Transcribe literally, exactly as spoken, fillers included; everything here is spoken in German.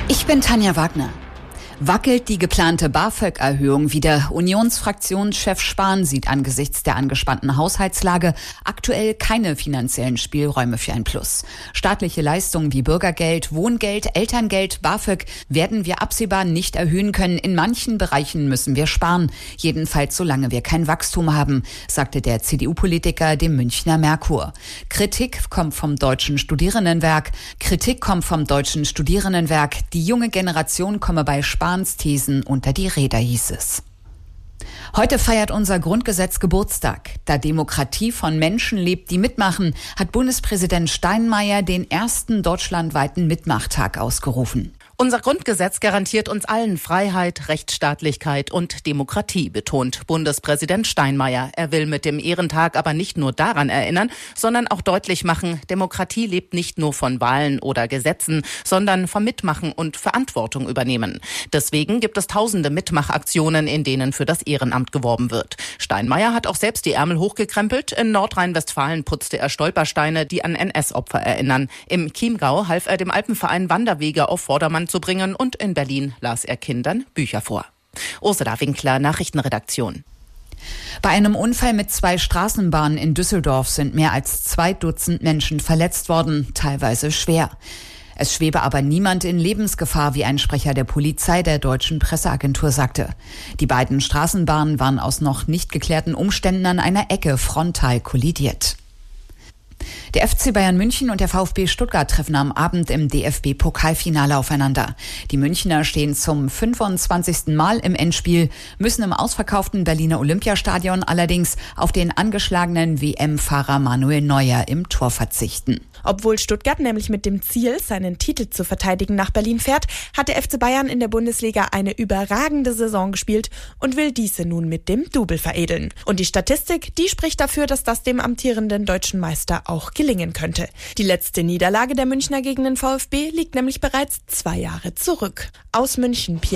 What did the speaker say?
Ich bin Tanja Wagner. Wackelt die geplante BAföG-Erhöhung wieder? Unionsfraktionschef Spahn sieht angesichts der angespannten Haushaltslage aktuell keine finanziellen Spielräume für ein Plus. Staatliche Leistungen wie Bürgergeld, Wohngeld, Elterngeld, BAföG werden wir absehbar nicht erhöhen können. In manchen Bereichen müssen wir sparen. Jedenfalls solange wir kein Wachstum haben, sagte der C D U-Politiker dem Münchner Merkur. Kritik kommt vom Deutschen Studierendenwerk. Kritik kommt vom Deutschen Studierendenwerk. Die junge Generation komme bei Spahn Thesen unter die Räder, hieß es. Heute feiert unser Grundgesetz Geburtstag. Da Demokratie von Menschen lebt, die mitmachen, hat Bundespräsident Steinmeier den ersten deutschlandweiten Mitmachtag ausgerufen. Unser Grundgesetz garantiert uns allen Freiheit, Rechtsstaatlichkeit und Demokratie, betont Bundespräsident Steinmeier. Er will mit dem Ehrentag aber nicht nur daran erinnern, sondern auch deutlich machen, Demokratie lebt nicht nur von Wahlen oder Gesetzen, sondern vom Mitmachen und Verantwortung übernehmen. Deswegen gibt es tausende Mitmachaktionen, in denen für das Ehrenamt geworben wird. Steinmeier hat auch selbst die Ärmel hochgekrempelt. In Nordrhein-Westfalen putzte er Stolpersteine, die an N S-Opfer erinnern. Im Chiemgau half er dem Alpenverein Wanderwege auf Vordermann zu bringen und in Berlin las er Kindern Bücher vor. Ursula Winkler, Nachrichtenredaktion. Bei einem Unfall mit zwei Straßenbahnen in Düsseldorf sind mehr als zwei Dutzend Menschen verletzt worden, teilweise schwer. Es schwebe aber niemand in Lebensgefahr, wie ein Sprecher der Polizei der deutschen Presseagentur sagte. Die beiden Straßenbahnen waren aus noch nicht geklärten Umständen an einer Ecke frontal kollidiert. Der F C Bayern München und der VfB Stuttgart treffen am Abend im D F B-Pokalfinale aufeinander. Die Münchner stehen zum fünfundzwanzigsten Mal im Endspiel, müssen im ausverkauften Berliner Olympiastadion allerdings auf den angeschlagenen W M-Fahrer Manuel Neuer im Tor verzichten. Obwohl Stuttgart nämlich mit dem Ziel, seinen Titel zu verteidigen, nach Berlin fährt, hat der F C Bayern in der Bundesliga eine überragende Saison gespielt und will diese nun mit dem Double veredeln. Und die Statistik, die spricht dafür, dass das dem amtierenden deutschen Meister auch gelingen könnte. Die letzte Niederlage der Münchner gegen den VfB liegt nämlich bereits zwei Jahre zurück. Aus München, Pia